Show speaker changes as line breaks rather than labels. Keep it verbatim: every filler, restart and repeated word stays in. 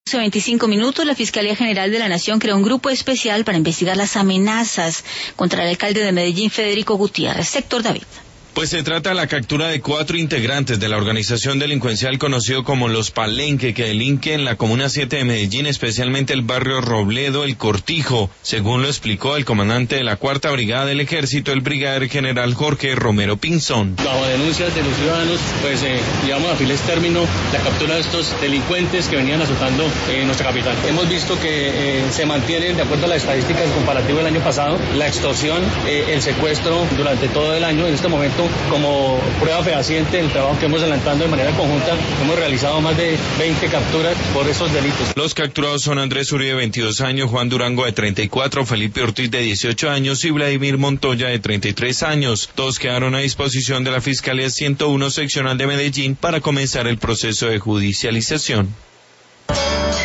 Hace veinticinco minutos, la Fiscalía General de la Nación creó un grupo especial para investigar las amenazas contra el alcalde de Medellín, Federico Gutiérrez. Héctor David.
Pues se trata de la captura de cuatro integrantes de la organización delincuencial conocido como Los Palenque, que delinque en la Comuna siete de Medellín, especialmente el barrio Robledo, El Cortijo, según lo explicó el comandante de la Cuarta Brigada del Ejército, el brigadier general Jorge Romero Pinzón.
Bajo denuncias de los ciudadanos, pues eh, llevamos a files término la captura de estos delincuentes que venían azotando eh, nuestra capital. Hemos visto que eh, se mantienen, de acuerdo a las estadísticas comparativas del año pasado, la extorsión, eh, el secuestro durante todo el año. En este momento, como prueba fehaciente del trabajo que hemos adelantando de manera conjunta, hemos realizado más de veinte capturas por esos delitos.
Los capturados son Andrés Uribe, veintidós años, Juan Durango, de treinta y cuatro, Felipe Ortiz, de dieciocho años, y Vladimir Montoya, de treinta y tres años. Todos quedaron a disposición de la Fiscalía ciento uno Seccional de Medellín para comenzar el proceso de judicialización.